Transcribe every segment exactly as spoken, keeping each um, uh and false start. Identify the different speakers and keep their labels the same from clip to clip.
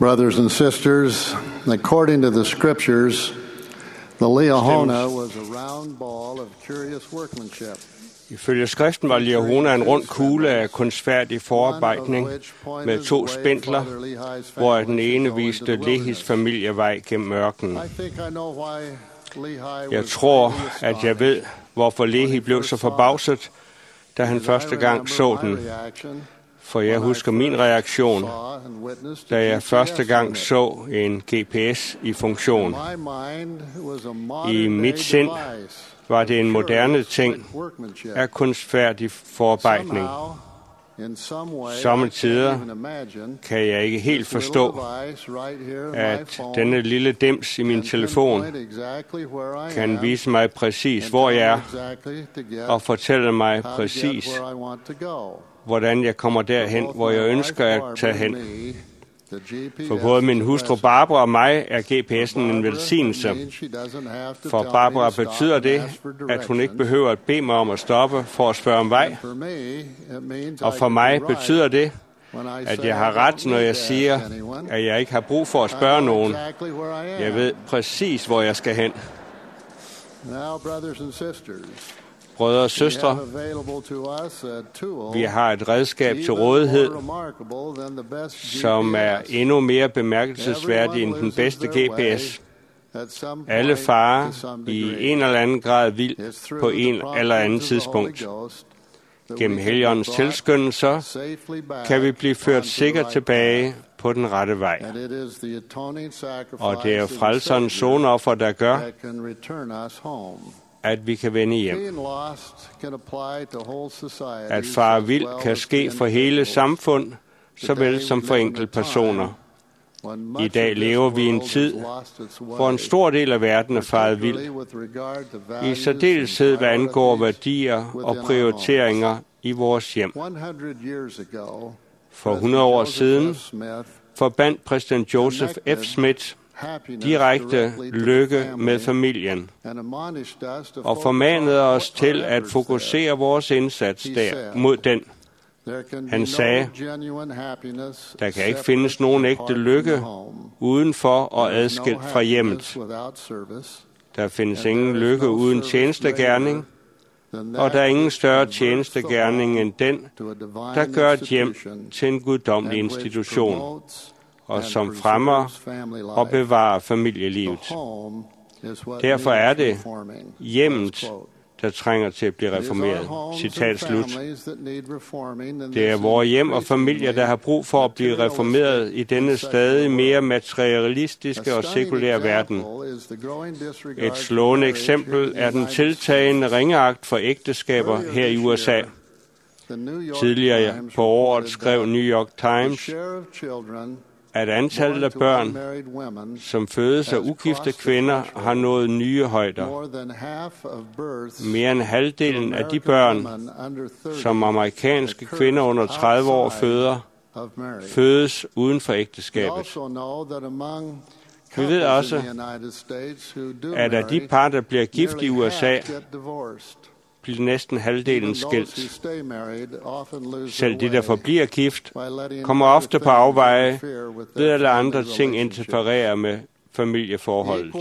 Speaker 1: Brothers and sisters, according to the scriptures, the Liahona was a round ball of curious workmanship.
Speaker 2: Ifølge skriften var Liahona en rund kugle af kunstfærdig forarbejdning med to spindler, hvor den ene viste Lehis familievej gennem ørkenen. Jeg tror, at jeg ved, hvorfor Lehi blev så forbavset, da han første gang så den. For jeg husker min reaktion, da jeg første gang så en G P S i funktion. I mit sind var det en moderne ting af kunstfærdig forarbejdning. Sommetider kan jeg ikke helt forstå, at denne lille dims i min telefon kan vise mig præcis, hvor jeg er, og fortælle mig præcis, hvordan jeg kommer derhen, hvor jeg ønsker at tage hen. For både min hustru Barbara og mig er G P S'en en velsignelse. For Barbara betyder det, at hun ikke behøver at bede mig om at stoppe for at spørge om vej. Og for mig betyder det, at jeg har ret, når jeg siger, at jeg ikke har brug for at spørge nogen. Jeg ved præcis, hvor jeg skal hen. Brødre og søstre, vi har et redskab til rådighed, som er endnu mere bemærkelsesværdig end den bedste G P S. Alle farer i en eller anden grad vild på en eller anden tidspunkt. Gennem Helligåndens tilskyndelser kan vi blive ført sikkert tilbage på den rette vej. Og det er frelserens sonoffer, der gør, at vi kan vende hjem. At fare vild kan ske for hele samfund, såvel som for enkeltpersoner. I dag lever vi i en tid, hvor en stor del af verden er faret vild. I særdeleshed, hvad angår værdier og prioriteringer i vores hjem. For hundrede år siden forbandt præsident Joseph F. Smith direkte lykke med familien, og formanede os til at fokusere vores indsats der mod den. Han sagde, der kan ikke findes nogen ægte lykke udenfor og adskilt fra hjemmet. Der findes ingen lykke uden tjenestegærning, og der er ingen større tjenestegærning end den, der gør et hjem til en guddommelig institution, og som fremmer og bevarer familielivet. Derfor er det hjemmet, der trænger til at blive reformeret. Citat slut. Det er vores hjem og familier, der har brug for at blive reformeret i denne stadig mere materialistiske og sekulære verden. Et slående eksempel er den tiltagende ringeagt for ægteskaber her i U S A. Tidligere på året skrev New York Times, at antallet af børn, som fødes af ugifte kvinder, har nået nye højder. Mere end halvdelen af de børn, som amerikanske kvinder under tredive år føder, fødes uden for ægteskabet. Vi ved også, at af de par, der bliver gift i U S A, bliver næsten halvdelen skilt. Selv de, der forbliver gift, kommer ofte på afveje ved at lade andre ting interferere med familieforholdet.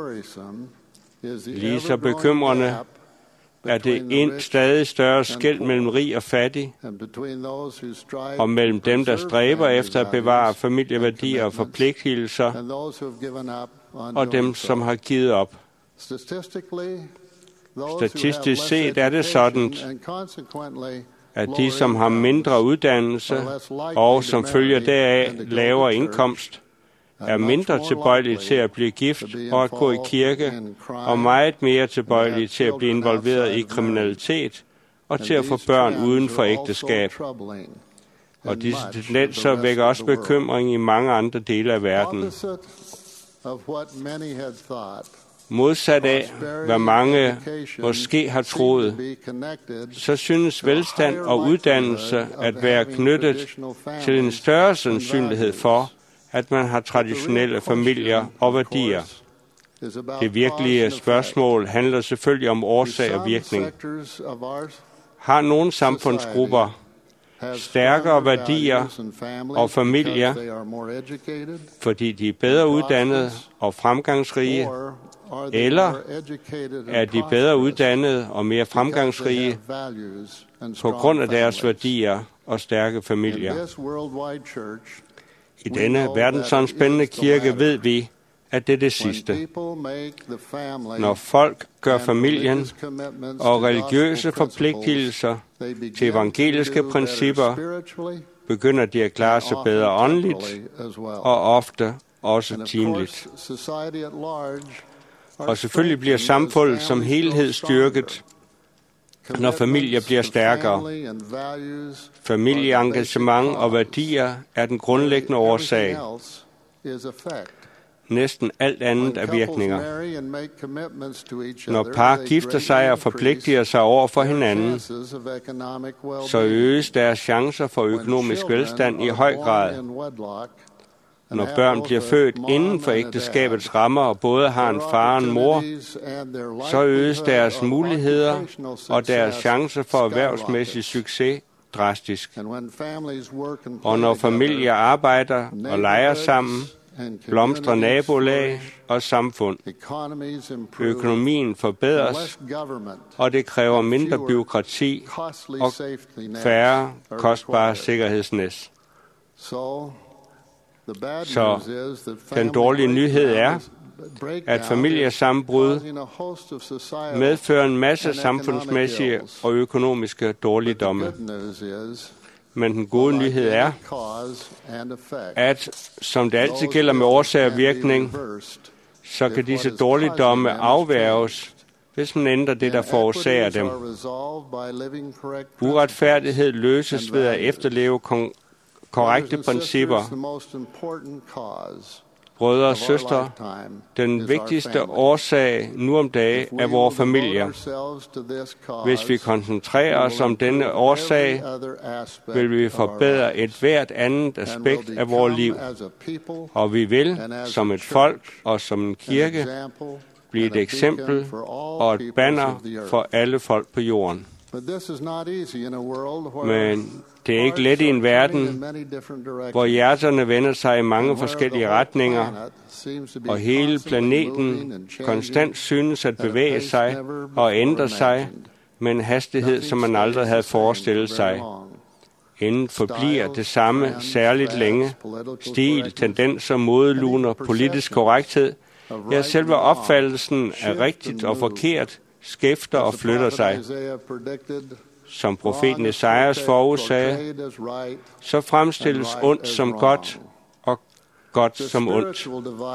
Speaker 2: Lige så bekymrende er det en stadig større skel mellem rig og fattig, og mellem dem, der stræber efter at bevare familieværdier og forpligtelser, og dem, som har givet op. Statistisk set er det sådan, at de, som har mindre uddannelse og som følger deraf lavere indkomst, er mindre tilbøjelige til at blive gift og at gå i kirke, og meget mere tilbøjelige til at blive involveret i kriminalitet og til at få børn uden for ægteskab. Og disse tendenser vækker også bekymring i mange andre dele af verden. Modsat af, hvad mange måske har troet, så synes velstand og uddannelse at være knyttet til en større sandsynlighed for, at man har traditionelle familier og værdier. Det virkelige spørgsmål handler selvfølgelig om årsag og virkning. Har nogle samfundsgrupper stærkere værdier og familier, fordi de er bedre uddannede og fremgangsrige, eller er de bedre uddannede og mere fremgangsrige på grund af deres værdier og stærke familier? I denne verdensomspændende kirke ved vi, at det er det sidste. Når folk gør familien og religiøse forpligtelser til evangeliske principper, begynder de at klare sig bedre åndeligt og ofte også timeligt. Og selvfølgelig bliver samfundet som helhed styrket, når familier bliver stærkere. Familieengagement og værdier er den grundlæggende årsag. Næsten alt andet er virkninger. Når par gifter sig og forpligter sig over for hinanden, så øges deres chancer for økonomisk velstand i høj grad. Når børn bliver født inden for ægteskabets rammer og både har en far og en mor, så øges deres muligheder og deres chancer for erhvervsmæssig succes drastisk. Og når familier arbejder og leger sammen, blomstrer nabolag og samfund. Økonomien forbedres, og det kræver mindre bureaukrati og færre kostbare sikkerhedsnet. Så den dårlige nyhed er, at familiesammenbrud medfører en masse samfundsmæssige og økonomiske dårligdomme. Men den gode nyhed er, at som det altid gælder med årsag og virkning, så kan disse dårligdomme afværges, hvis man ændrer det, der forårsager dem. Uretfærdighed løses ved at efterleve kon- korrekte principper. Brødre og søstre, den vigtigste årsag nu om dagen er vores familier. Hvis vi koncentrerer os om denne årsag, vil vi forbedre et hvert andet aspekt af vores liv. Og vi vil, som et folk og som en kirke, blive et eksempel og et banner for alle folk på jorden. Men det er ikke let i en verden, hvor hjerterne vender sig i mange forskellige retninger, og hele planeten konstant synes at bevæge sig og ændre sig med en hastighed, som man aldrig havde forestillet sig. Intet forbliver det samme særligt længe. Stil, tendenser, modeluner, politisk korrekthed, ja, selve opfattelsen af rigtigt og forkert, skifter og flytter sig. Som profeten Esajas forudsagde, så fremstilles ondt som godt og godt som ondt.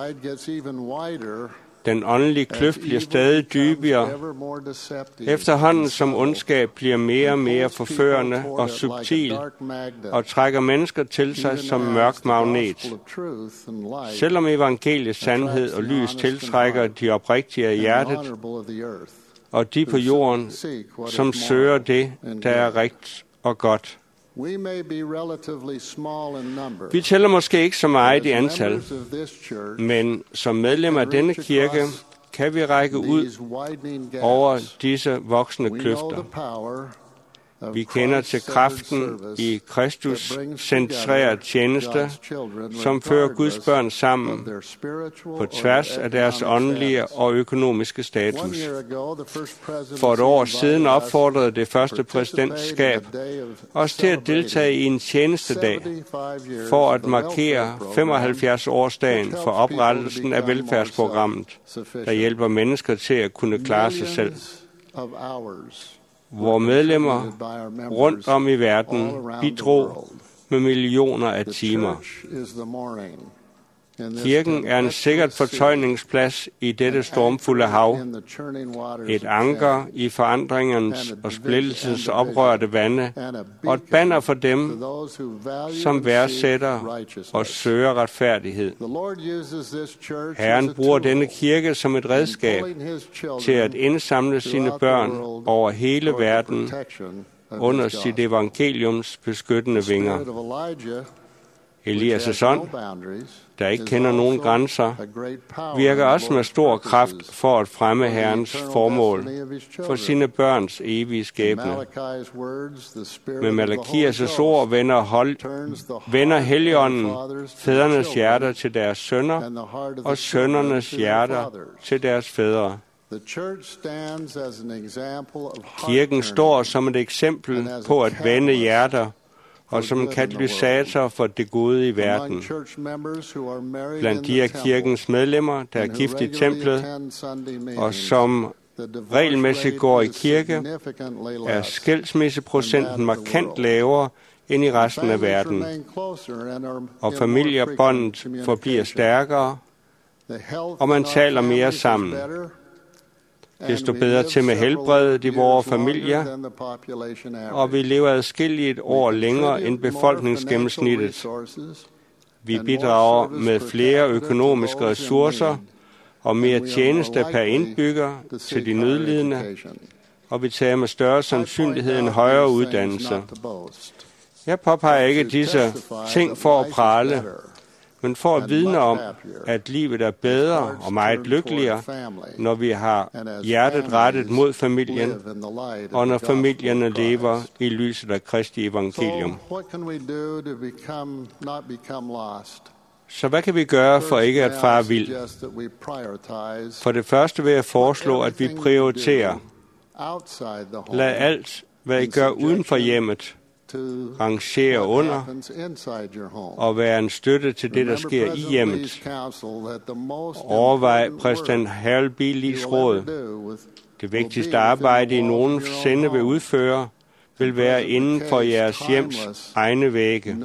Speaker 2: Den åndelige kløft bliver stadig dybere, efterhånden som ondskab bliver mere og mere forførende og subtil og trækker mennesker til sig som mørk magnet. Selvom evangeliets sandhed og lys tiltrækker de oprigtige af hjertet, og de på jorden, som søger det, der er rigtigt og godt. Vi tæller måske ikke så meget i antal, men som medlemmer af denne kirke kan vi række ud over disse voksne kløfter. Vi kender til kraften i Kristus-centreret tjeneste, som fører Guds børn sammen på tværs af deres åndelige og økonomiske status. For et år siden opfordrede det første præsidentskab os til at deltage i en tjenestedag for at markere femoghalvfjerds-årsdagen for oprettelsen af velfærdsprogrammet, der hjælper mennesker til at kunne klare sig selv. Hvor medlemmer rundt om i verden bidrog med millioner af timer. Kirken er en sikkert fortøjningsplads i dette stormfulde hav, et anker i forandringens og splittelsens oprørte vande, og et banner for dem, som værdsætter og søger retfærdighed. Herren bruger denne kirke som et redskab til at indsamle sine børn over hele verden under sit evangeliums beskyttende vinger. Elias' ånd, der ikke kender nogen grænser, virker også med stor kraft for at fremme Herrens formål for sine børns evige skæbne. Med Malakias' ord vender, hold, vender Helligånden fædrenes hjerter til deres sønner, og sønnernes hjerter til deres fædre. Kirken står som et eksempel på at vende hjerter, og som en katalysator for det gode i verden. Blandt de af kirkens medlemmer, der er gift i templet, og som regelmæssigt går i kirke, er skilsmisseprocenten markant lavere end i resten af verden, og familiebåndet forbliver stærkere, og man taler mere sammen. Desto bedre til med helbredet i vores familier, og vi lever adskillige et år længere end befolkningsgennemsnittet. Vi bidrager med flere økonomiske ressourcer og mere tjeneste per indbygger til de nødlidende, og vi tager med større sandsynlighed en højere uddannelse. Jeg påpeger ikke disse ting for at prale, men for at vidne om, at livet er bedre og meget lykkeligere, når vi har hjertet rettet mod familien, og når familierne lever i lyset af Kristi evangelium. Så hvad kan vi gøre for ikke at fare vild? For det første vil jeg foreslå, at vi prioriterer. Lad alt, hvad I gør uden for hjemmet, rangere under og være en støtte til det, der sker i hjemmet. Overvej præsident Harold B. Lees råd. Det vigtigste arbejde, I nogensinde vil udføre, vil være inden for jeres hjems egne vægge.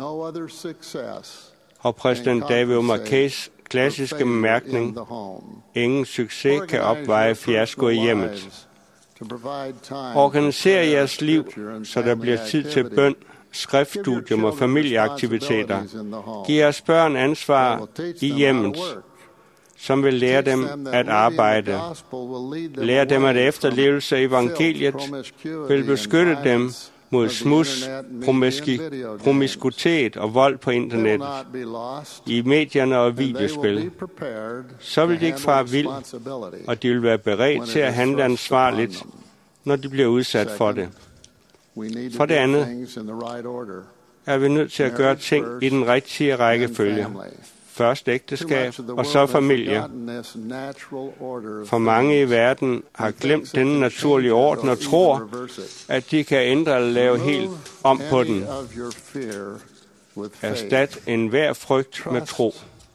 Speaker 2: Og præsident David Marquez' klassiske bemærkning: ingen succes kan opveje fiasko i hjemmet. Organiser jeres liv, så der bliver tid til bøn, skriftstudium og familieaktiviteter. Giv jeres børn ansvar i hjemmet, som vil lære dem at arbejde. Lær dem, at efterlevelse af evangeliet vil beskytte dem mod smuds, promiskuitet og vold på internettet, i medierne og videospil. Så vil de ikke fare vild, og de vil være beredt til at handle ansvarligt, når de bliver udsat for det. For det andet er vi nødt til at gøre ting i den rigtige rækkefølge. Først ægteskab, og så familie. For mange i verden har glemt denne naturlige orden og tror, at de kan ændre eller lave helt om på den. Erstat enhver frygt med tro.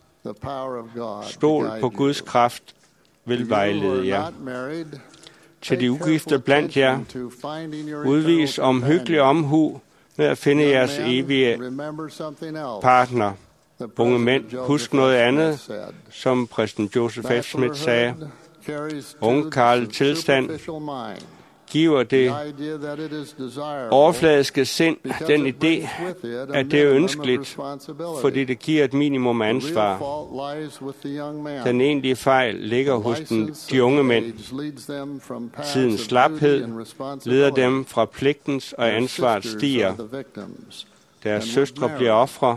Speaker 2: Stol på Guds kraft vil vejlede jer. Til de ugifte blandt jer, udvis omhyggelig omhu med at finde jeres evige partner. Unge mænd, husk noget andet, som præsident Joseph F. Smith sagde. Ungkarl tilstand giver det overfladiske sind den idé, at det er ønskeligt, fordi det giver et minimum ansvar. Den egentlige fejl ligger hos den, de unge mænd. Tidens slaphed leder dem fra pligtens og ansvaret stiger. Deres søstre bliver ofre.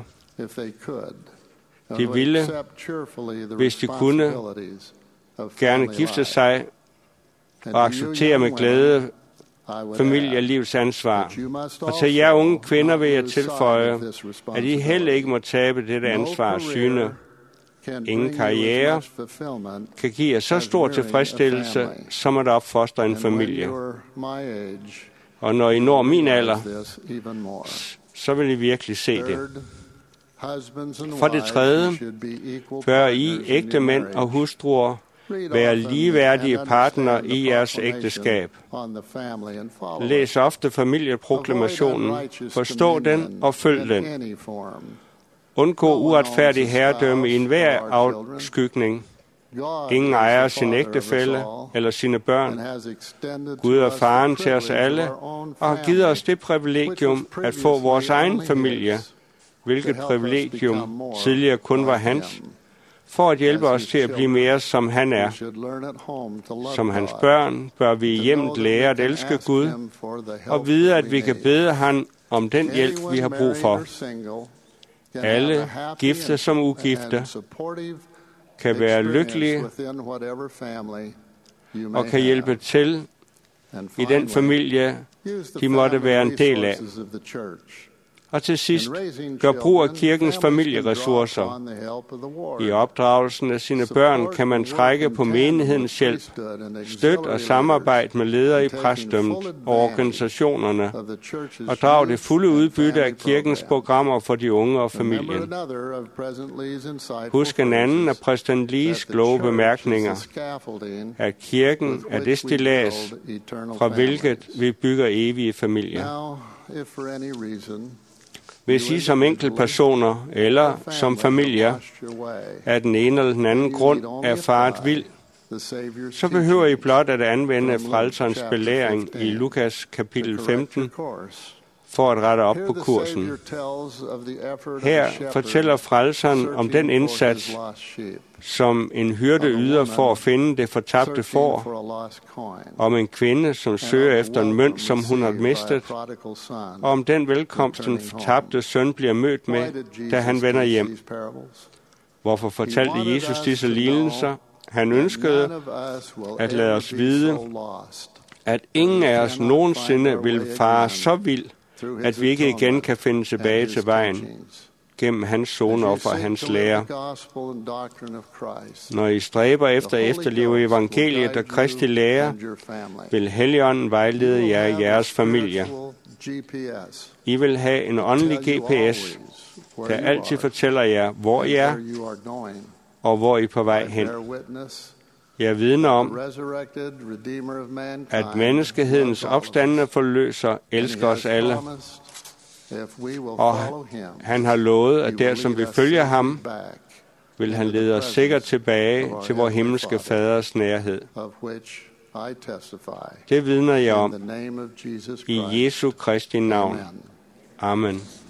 Speaker 2: De ville, hvis de kunne, gerne gifte sig og acceptere med glæde familielivets ansvar. Og til jer unge kvinder vil jeg tilføje, at I heller ikke må tabe dette ansvar af syne. Ingen karriere kan give jer så stor tilfredsstillelse, som at opfostre en familie. Og når I når min alder, så vil I virkelig se det. For det tredje bør I, ægte mænd og hustruer, være ligeværdige partner i jeres ægteskab. Læs ofte familieproklamationen, forstå den og følg den. Undgå uretfærdig herredømme i enhver afskygning. Ingen ejer sin ægtefælle eller sine børn. Gud er faren til os alle og har givet os det privilegium at få vores egen familie, hvilket privilegium tidligere kun var hans, for at hjælpe os til at blive mere som han er. Som hans børn bør vi i hjemmet lære at elske Gud og vide, at vi kan bede ham om den hjælp, vi har brug for. alle, gifte som ugifte, kan være lykkelige og kan hjælpe til i den familie, de måtte være en del af. Og til sidst, gør brug af kirkens familieressourcer. I opdragelsen af sine børn kan man trække på menighedens hjælp, støt og samarbejde med ledere i præstedømmet og organisationerne, og drage det fulde udbytte af kirkens programmer for de unge og familien. Husk en anden af præsident Lees kloge bemærkninger, at kirken er det stillads, fra hvilket vi bygger evige familier. Hvis I som enkeltpersoner eller som familier af den ene eller den anden grund er faret vild, så behøver I blot at anvende frelserens belæring i Lukas kapitel femten for at rette op på kursen. Her fortæller frelseren om den indsats, som en hyrde yder for at finde det fortabte får, om en kvinde, som søger efter en mønt, som hun har mistet, og om den velkomst, den fortabte søn bliver mødt med, da han vender hjem. Hvorfor fortalte Jesus disse lignelser? Han ønskede at lade os vide, at ingen af os nogensinde vil fare så vild, at vi ikke igen kan finde tilbage til vejen gennem hans sonoffer og hans lære. Når I stræber efter at efterleve evangeliet og Kristi lære, vil Helligånden vejlede jer i jeres familie. I vil have en åndelig G P S, der altid fortæller jer, hvor I er og hvor I er på vej hen. Jeg vidner om, at menneskehedens opstandende forløser elsker os alle, og han har lovet, at der som vi følger ham, vil han lede os sikkert tilbage til vor himmelske faders nærhed. Det vidner jeg om i Jesu Kristi navn. Amen.